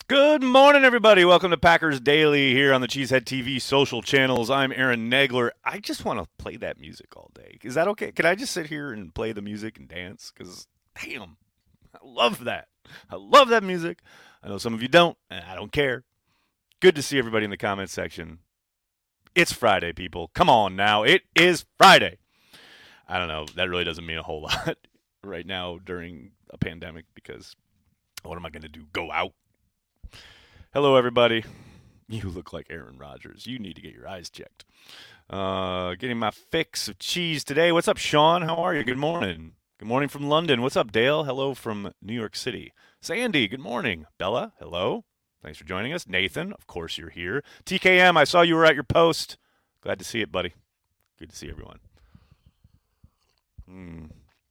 Good morning, everybody. Welcome to Packers Daily here on the Cheesehead TV social channels. I'm Aaron Nagler. I just want to play that music all day. Is that okay? Can I just sit here and play the music and dance? Because, damn, I love that. I love that music. I know some of you don't, and I don't care. Good to see everybody in the comments section. It's Friday, people. Come on now. It is Friday. I don't know. That really doesn't mean a whole lot right now during a pandemic because what am I going to do? Go out? Hello, everybody. You look like Aaron Rodgers. You need to get your eyes checked. Getting my fix of cheese today. What's up, Sean? How are you? Good morning. Good morning from London. What's up, Dale? Hello from New York City. Sandy, good morning. Bella, hello. Thanks for joining us. Nathan, of course you're here. TKM, I saw you were at your post. Glad to see it, buddy. Good to see everyone. Hmm.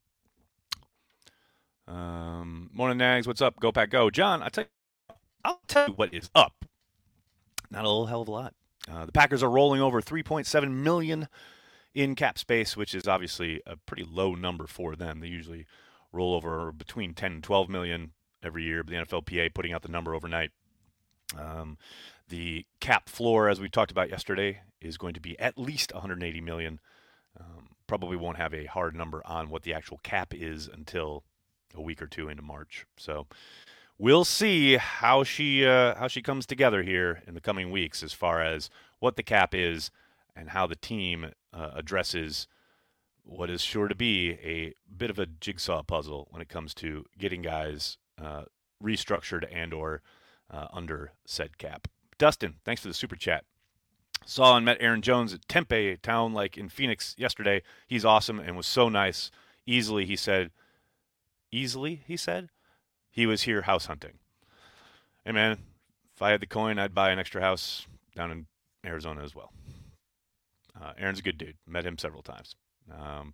Morning, Nags. What's up? Go Pack Go. John, I'll tell you what is up. Not a little hell of a lot. The Packers are rolling over 3.7 million in cap space, which is obviously a pretty low number for them. They usually roll over between 10 and 12 million every year, but the NFLPA putting out the number overnight. Um, the cap floor, as we talked about yesterday, is going to be at least 180 million. Probably won't have a hard number on what the actual cap is until a week or two into March. So we'll see how she comes together here in the coming weeks as far as what the cap is and how the team addresses what is sure to be a bit of a jigsaw puzzle when it comes to getting guys restructured and/or under said cap. Dustin, thanks for the super chat. Saw and met Aaron Jones at Tempe, a town like in Phoenix yesterday. He's awesome and was so nice. Easily, he said. Easily, he said. He was here house hunting. Hey man, if I had the coin, I'd buy an extra house down in Arizona as well. Aaron's a good dude. Met him several times. Um,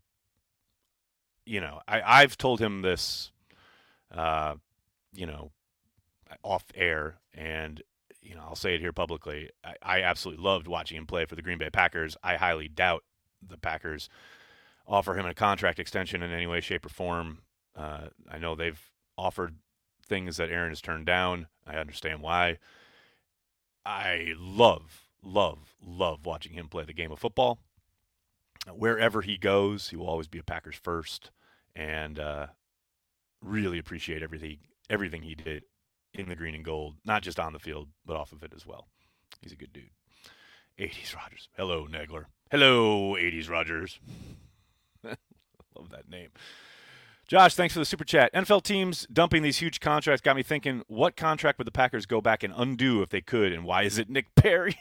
I've told him this, uh, you know, off air, and I'll say it here publicly. I absolutely loved watching him play for the Green Bay Packers. I highly doubt the Packers offer him a contract extension in any way, shape, or form. I know they've offered things that Aaron has turned down. I understand why. I love watching him play the game of football. Wherever he goes, he will always be a Packers first, and really appreciate everything he did in the green and gold, not just on the field but off of it as well. He's a good dude. 80s Rogers. Hello, Negler. Hello, 80s Rogers. Love that name. Josh, thanks for the super chat. NFL teams dumping these huge contracts got me thinking, what contract would the Packers go back and undo if they could, and why is it Nick Perry?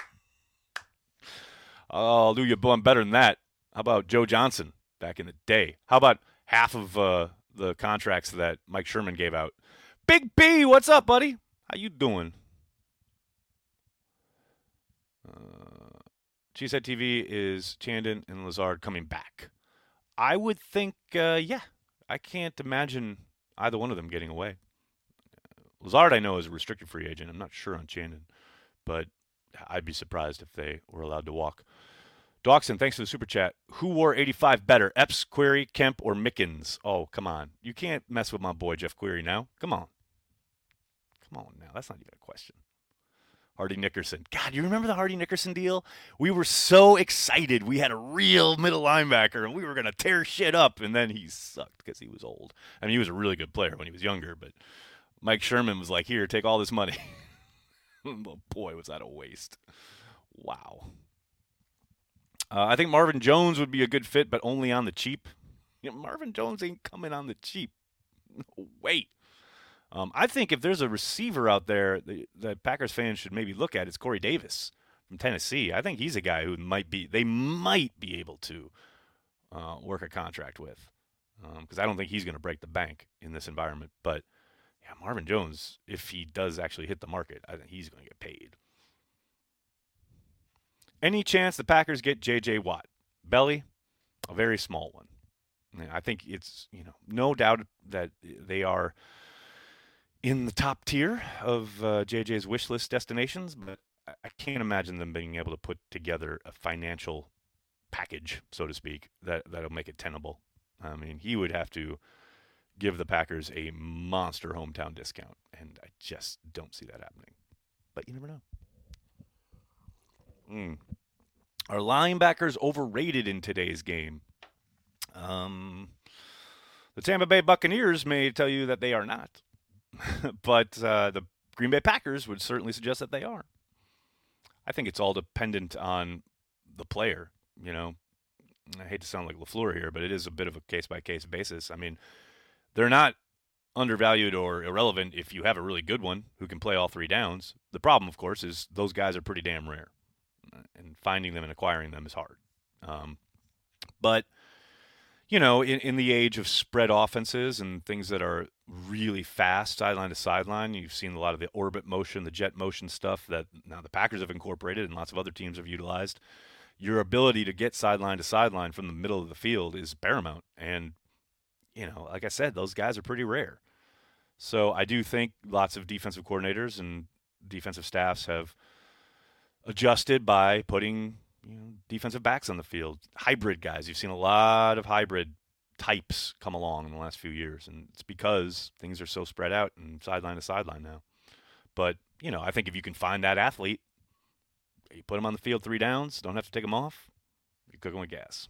I'll do you one better than that. How about Joe Johnson back in the day? How about half of the contracts that Mike Sherman gave out? Big B, what's up, buddy? How you doing? Uh, Cheesehead TV is Chandon and Lazard coming back. I would think, yeah. I can't imagine either one of them getting away. Lazard, I know, is a restricted free agent. I'm not sure on Chandon, but I'd be surprised if they were allowed to walk. Dawson, thanks for the super chat. Who wore 85 better, Epps, Query, Kemp, or Mickens? Oh, come on. You can't mess with my boy Jeff Query now. Come on. Come on now. That's not even a question. Hardy Nickerson. God, you remember the Hardy Nickerson deal? We were so excited. We had a real middle linebacker, and we were going to tear shit up, and then he sucked because he was old. I mean, he was a really good player when he was younger, but Mike Sherman was like, here, take all this money. Oh, boy, was that a waste. Wow. I think Marvin Jones would be a good fit, but only on the cheap. Marvin Jones ain't coming on the cheap. No, wait. I think if there's a receiver out there that Packers fans should maybe look at, it's Corey Davis from Tennessee. I think he's a guy who they might be able to work a contract with because I don't think he's going to break the bank in this environment. But yeah, Marvin Jones, if he does actually hit the market, I think he's going to get paid. Any chance the Packers get J.J. Watt? Belly, a very small one. I think it's no doubt that they are in the top tier of JJ's wish list destinations, but I can't imagine them being able to put together a financial package, so to speak, that'll make it tenable. I mean, he would have to give the Packers a monster hometown discount, and I just don't see that happening. But you never know. Mm. Are linebackers overrated in today's game? Um, the Tampa Bay Buccaneers may tell you that they are not, but the Green Bay Packers would certainly suggest that they are. I think it's all dependent on the player. You know, I hate to sound like LaFleur here, but it is a bit of a case by case basis. I mean, they're not undervalued or irrelevant if you have a really good one who can play all three downs. The problem, of course, is those guys are pretty damn rare, and finding them and acquiring them is hard. But you know, in the age of spread offenses and things that are really fast, sideline to sideline, you've seen a lot of the orbit motion, the jet motion stuff that now the Packers have incorporated and lots of other teams have utilized. Your ability to get sideline to sideline from the middle of the field is paramount. And, you know, like I said, those guys are pretty rare. So I do think lots of defensive coordinators and defensive staffs have adjusted by putting defensive backs on the field, hybrid guys. You've seen a lot of hybrid types come along in the last few years, and it's because things are so spread out and sideline to sideline now. But, you know, I think if you can find that athlete, you put them on the field 3 downs, don't have to take them off, you're cooking with gas.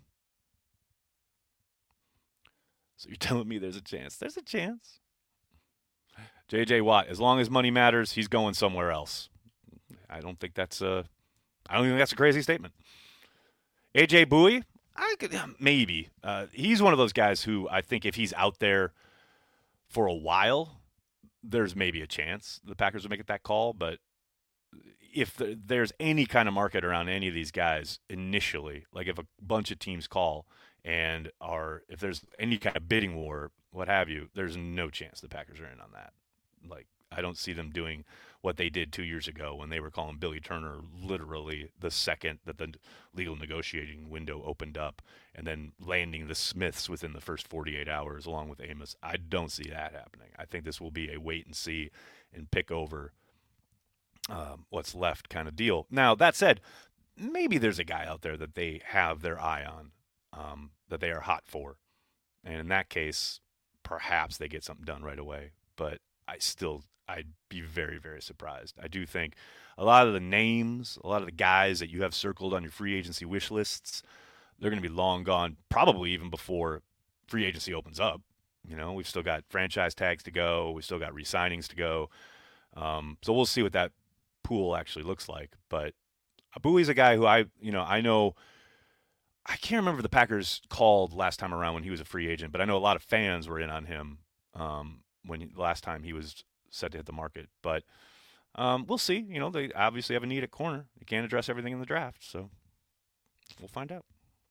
So you're telling me there's a chance. There's a chance. J.J. Watt, as long as money matters, he's going somewhere else. I don't think that's a crazy statement. A.J. Bowie, maybe. He's one of those guys who I think if he's out there for a while, there's maybe a chance the Packers will make that call. But if there's any kind of market around any of these guys initially, like if a bunch of teams call and if there's any kind of bidding war, what have you, there's no chance the Packers are in on that. Like, I don't see them doing what they did 2 years ago when they were calling Billy Turner literally the second that the legal negotiating window opened up and then landing the Smiths within the first 48 hours along with Amos. I don't see that happening. I think this will be a wait and see and pick over what's left kind of deal. Now, that said, maybe there's a guy out there that they have their eye on, that they are hot for. And in that case, perhaps they get something done right away. But I'd be very, very surprised. I do think a lot of the names, a lot of the guys that you have circled on your free agency wish lists, they're going to be long gone, probably even before free agency opens up. You know, we've still got franchise tags to go. We've still got re-signings to go. So we'll see what that pool actually looks like. But Aboui's a guy who I know. I can't remember the Packers called last time around when he was a free agent, but I know a lot of fans were in on him last time he was set to hit the market. But we'll see. You know, they obviously have a need at corner. They can't address everything in the draft, so we'll find out.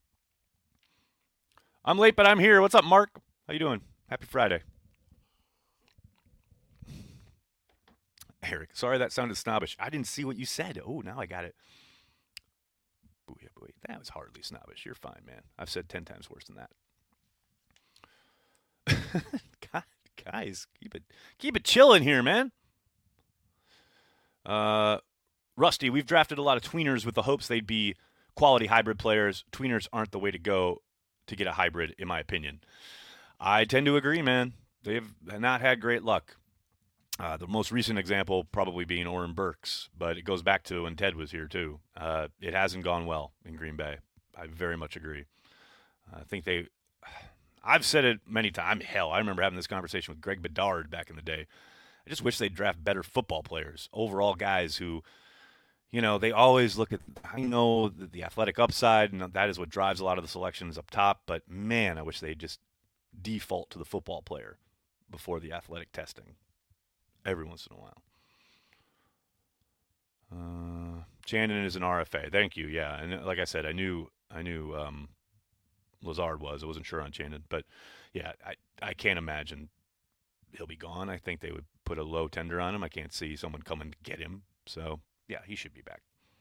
I'm late, but I'm here. What's up, Mark? How you doing? Happy Friday. Eric, sorry that sounded snobbish. I didn't see what you said. Oh, now I got it. Booyah, booyah. That was hardly snobbish. You're fine, man. I've said 10 times worse than that. God, guys, keep it chilling here, man. Rusty, we've drafted a lot of tweeners with the hopes they'd be quality hybrid players. Tweeners aren't the way to go to get a hybrid, in my opinion. I tend to agree, man. They've not had great luck. The most recent example probably being Oren Burks, but it goes back to when Ted was here too. It hasn't gone well in Green Bay. I very much agree. I think I've said it many times. Hell, I remember having this conversation with Greg Bedard back in the day. I just wish they'd draft better football players, overall guys who, you know, they always look at, I know the athletic upside, and that is what drives a lot of the selections up top, but man, I wish they'd just default to the football player before the athletic testing. Every once in a while. Chandon is an RFA. Thank you. Yeah, and like I said, I knew Lazard was. I wasn't sure on Chandon, but yeah, I can't imagine he'll be gone. I think they would put a low tender on him. I can't see someone coming to get him. So yeah, he should be back.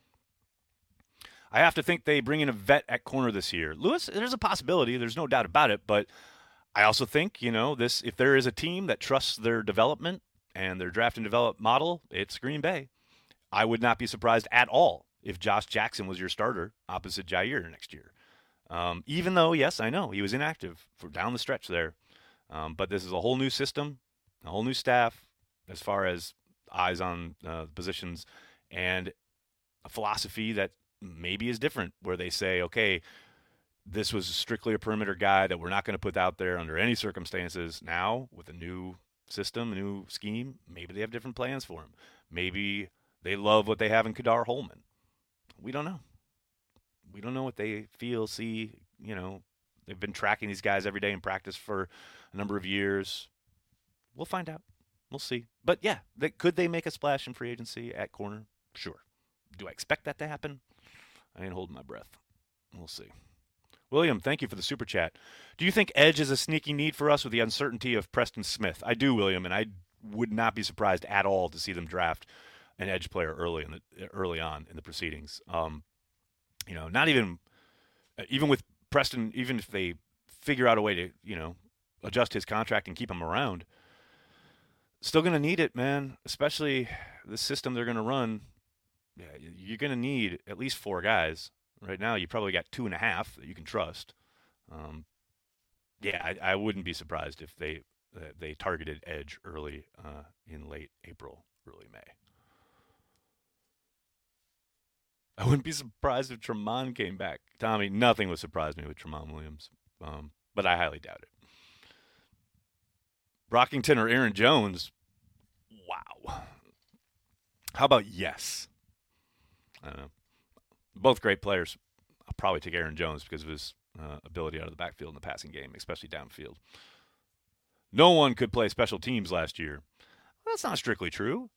I have to think they bring in a vet at corner this year. Lewis, there's a possibility. There's no doubt about it. But I also think, you know, if there is a team that trusts their development and their draft and develop model, it's Green Bay. I would not be surprised at all if Josh Jackson was your starter opposite Jair next year. Even though, yes, I know, he was inactive for down the stretch there. But this is a whole new system, a whole new staff as far as eyes on positions, and a philosophy that maybe is different, where they say, okay, this was strictly a perimeter guy that we're not going to put out there under any circumstances. Now, with a new system, a new scheme, maybe they have different plans for him. Maybe they love what they have in Kadar Holman. We don't know. We don't know what they feel, see. They've been tracking these guys every day in practice for a number of years. We'll find out. We'll see. But yeah, could they make a splash in free agency at corner? Sure. Do I expect that to happen? I ain't holding my breath. We'll see. William, thank you for the super chat. Do you think edge is a sneaky need for us with the uncertainty of Preston Smith? I do, William, and I would not be surprised at all to see them draft an edge player early on in the proceedings. Not even with Preston, even if they figure out a way to adjust his contract and keep him around, still going to need it, man. Especially the system they're going to run. Yeah, you're going to need at least 4 guys. Right now, you probably got 2.5 that you can trust. I wouldn't be surprised if they targeted edge early in late April, early May. I wouldn't be surprised if Tremont came back. Tommy, nothing would surprise me with Tremont Williams, but I highly doubt it. Brockington or Aaron Jones? Wow. How about yes? I don't know. Both great players. I'll probably take Aaron Jones because of his ability out of the backfield in the passing game, especially downfield. No one could play special teams last year. Well, that's not strictly true.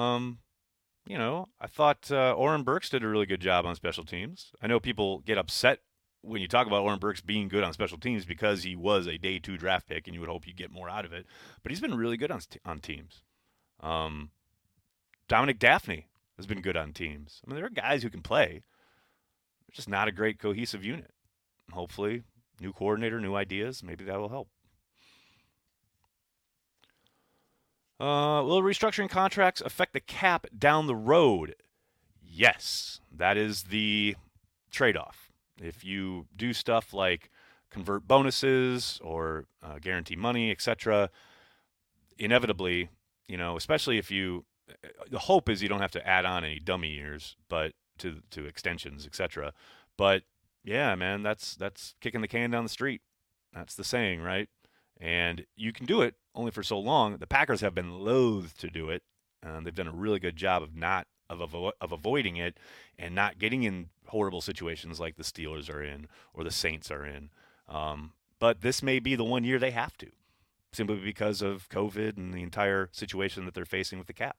I thought Oren Burks did a really good job on special teams. I know people get upset when you talk about Oren Burks being good on special teams because he was a day 2 draft pick and you would hope you get more out of it. But he's been really good on teams. Dominic Daphne has been good on teams. I mean, there are guys who can play. They're just not a great cohesive unit. Hopefully, new coordinator, new ideas, maybe that will help. Will restructuring contracts affect the cap down the road? Yes, that is the trade-off. If you do stuff like convert bonuses or guarantee money, etc., inevitably, especially if the hope is you don't have to add on any dummy years, but to extensions, etc. But yeah, man, that's kicking the can down the street. That's the saying, right? And you can do it only for so long. The Packers have been loath to do it. They've done a really good job of avoiding it and not getting in horrible situations like the Steelers are in or the Saints are in. But this may be the one year they have to, simply because of COVID and the entire situation that they're facing with the cap.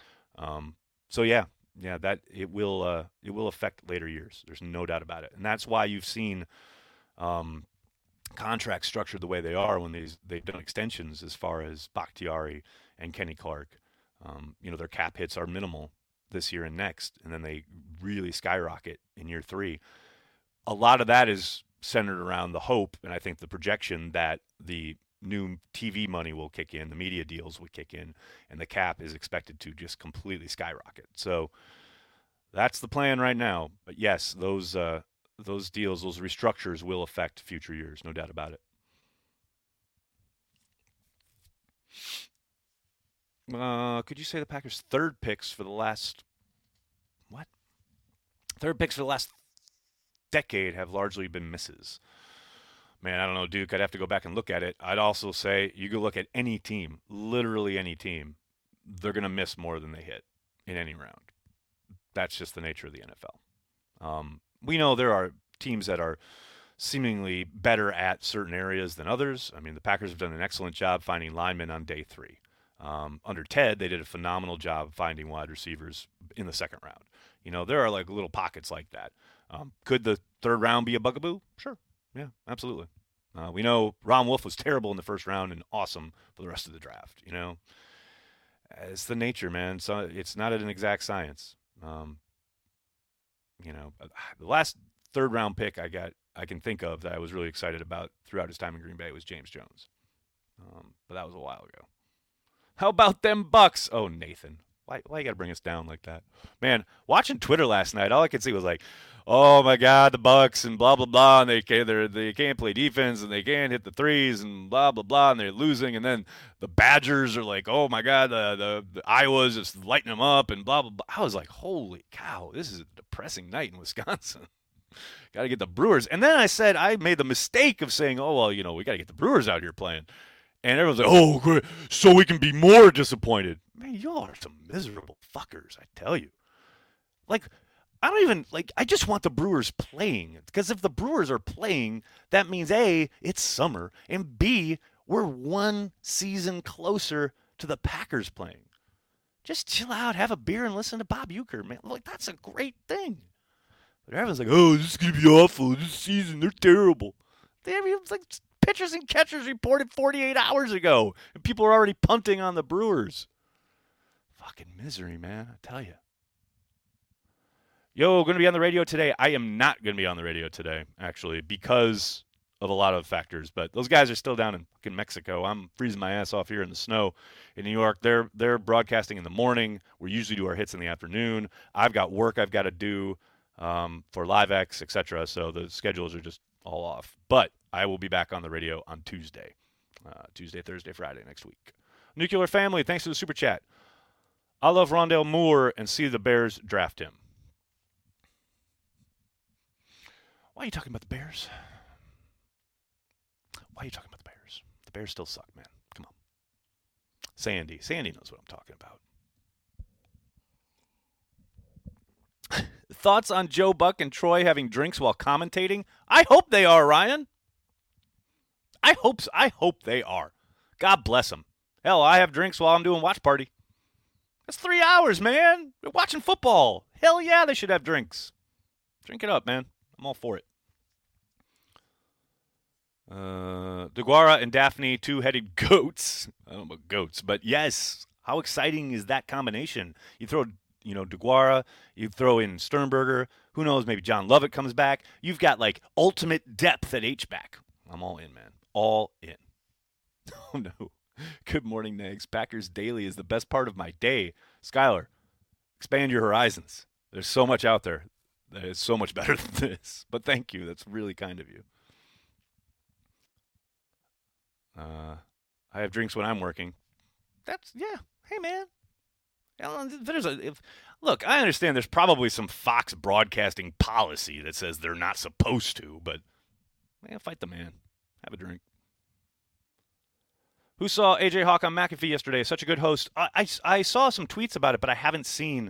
That it will affect later years. There's no doubt about it, and that's why you've seen contracts structured the way they are when they've done extensions as far as Bakhtiari and Kenny Clark. Their cap hits are minimal this year and next, and then they really skyrocket in year 3. A lot of that is centered around the hope, and I think the projection that the new TV money will kick in, the media deals will kick in, and the cap is expected to just completely skyrocket. So that's the plan right now. But yes, those deals, those restructures will affect future years, no doubt about it. Could you say the Packers' third picks for the last decade have largely been misses? Man, I don't know, Duke. I'd have to go back and look at it. I'd also say you could look at any team, literally any team, they're going to miss more than they hit in any round. That's just the nature of the NFL. We know there are teams that are seemingly better at certain areas than others. I mean, the Packers have done an excellent job finding linemen on day 3. Under Ted, they did a phenomenal job finding wide receivers in the second round. There are like little pockets like that. Could the third round be a bugaboo? Sure. Yeah, absolutely. We know Ron Wolf was terrible in the first round and awesome for the rest of the draft. It's the nature, man. So it's not an exact science. The last third round pick I can think of that I was really excited about throughout his time in Green Bay was James Jones. But that was a while ago. How about them Bucks? Oh, Nathan. Why you got to bring us down like that? Man, watching Twitter last night, all I could see was like, oh my God, the Bucks and blah blah blah, and they can't play defense and they can't hit the threes and blah blah blah, and they're losing, and then the Badgers are like, oh my God, the Iowa's just lighting them up and blah blah blah. I was like, holy cow, this is a depressing night in Wisconsin. Got to get the Brewers, and then I made the mistake of saying, oh well, we got to get the Brewers out here playing. And everyone's like, oh, great, so we can be more disappointed. Man, y'all are some miserable fuckers, I tell you. Like, I just want the Brewers playing. Because if the Brewers are playing, that means A, it's summer, and B, we're one season closer to the Packers playing. Just chill out, have a beer, and listen to Bob Uecker, man. Like, that's a great thing. But everyone's like, oh, this is going to be awful. This season, they're terrible. It's like pitchers and catchers reported 48 hours ago, and people are already punting on the Brewers. Fucking misery, man, I tell you. Yo, going to be on the radio today. I am not going to be on the radio today, actually, because of a lot of factors. But those guys are still down in fucking Mexico. I'm freezing my ass off here in the snow in New York. They're broadcasting in the morning. We usually do our hits in the afternoon. I've got work I've got to do for LiveX, etc. So the schedules are just all off. But I will be back on the radio on Tuesday. Tuesday, Thursday, Friday next week. Nuclear Family, thanks for the super chat. I love Rondale Moore and see the Bears draft him. Why are you talking about the Bears? Why are you talking about the Bears? The Bears still suck, man. Come on. Sandy knows what I'm talking about. Thoughts on Joe Buck and Troy having drinks while commentating? I hope they are, Ryan. I hope they are. God bless them. Hell, I have drinks while I'm doing watch party. That's 3 hours, man. They're watching football. Hell yeah, they should have drinks. Drink it up, man. I'm all for it. DeGuara and Daphne, two-headed goats. I don't know about goats, but yes. How exciting is that combination? You throw, DeGuara, you throw in Sternberger. Who knows, maybe John Lovett comes back. You've got, ultimate depth at H-back. I'm all in, man. All in. Oh, no. Good morning, Nags. Packers Daily is the best part of my day. Skylar, expand your horizons. There's so much out there that is so much better than this. But thank you. That's really kind of you. I have drinks when I'm working. Hey, man. Look, I understand there's probably some Fox broadcasting policy that says they're not supposed to, but fight the man. Have a drink. Who saw AJ Hawk on McAfee yesterday? Such a good host. I saw some tweets about it, but I haven't seen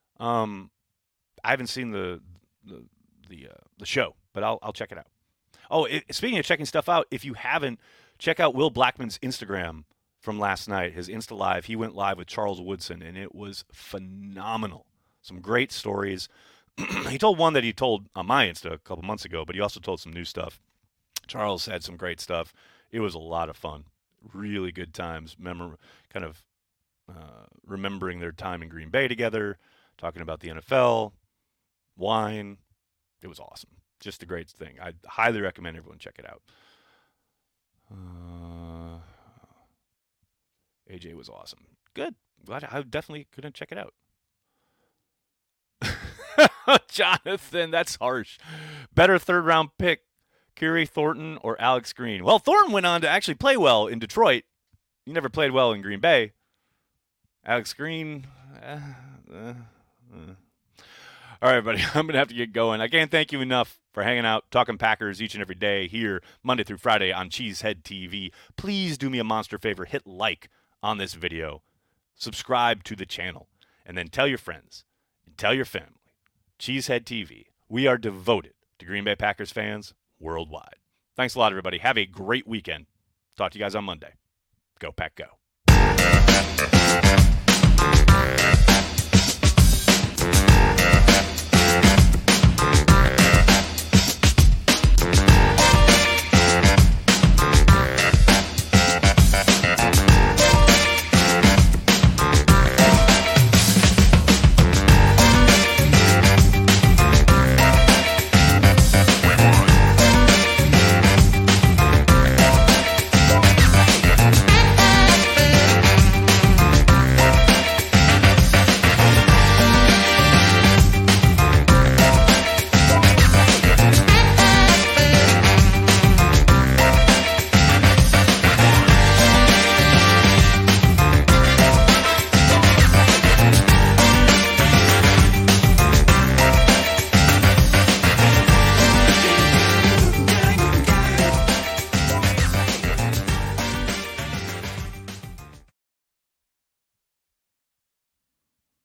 the show, but I'll check it out. Oh, speaking of checking stuff out, if you haven't, check out Will Blackman's Instagram from last night, his Insta Live. He went live with Charles Woodson, and it was phenomenal. Some great stories. He told one that he told on my Insta a couple months ago, but he also told some new stuff. Charles had some great stuff. It was a lot of fun. Really good times. Remembering their time in Green Bay together, talking about the NFL, wine. It was awesome. Just a great thing. I highly recommend everyone check it out. AJ was awesome. Good. Glad I definitely couldn't check it out. Jonathan, that's harsh. Better third-round pick, Kerry Thornton or Alex Green? Well, Thornton went on to actually play well in Detroit. He never played well in Green Bay. Alex Green, All right, everybody, I'm going to have to get going. I can't thank you enough for hanging out, talking Packers each and every day here, Monday through Friday on Cheesehead TV. Please do me a monster favor. Hit like on this video. Subscribe to the channel. And then tell your friends and tell your family. Cheesehead TV. We are devoted to Green Bay Packers fans worldwide. Thanks a lot, everybody. Have a great weekend. Talk to you guys on Monday. Go Pack Go.